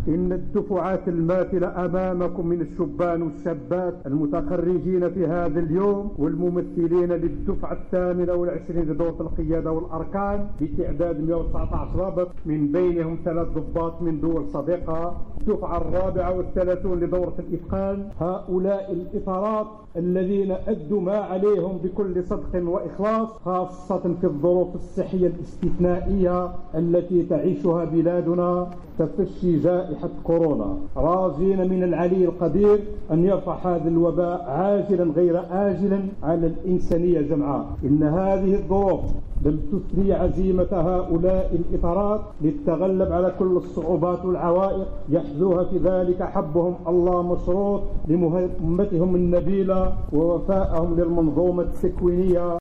إن الدفعات الماثلة أمامكم من الشبان والشابات المتخرجين في هذا اليوم والممثلين للدفعة 28 لدورة القيادة والأركان بتعداد 119 ضابط، من بينهم 3 ضباط من دول صديقة. الدفعة 34 لدورة الإتقان. هؤلاء الإطارات الذين أدوا ما عليهم بكل صدق وإخلاص، خاصة في الظروف الصحية الاستثنائية التي تعيشها بلادنا تفشي جائحة كورونا، راجين من العلي القدير أن يرفع هذا الوباء عاجلا غير آجلا على الإنسانية جمعاء. إن هذه الظروف لم تثني عزيمة هؤلاء الإطارات للتغلب على كل الصعوبات والعوائق، يحذوها في ذلك حبهم الله مشروط لمهمتهم النبيلة ووفائهم للمنظومة التكوينية.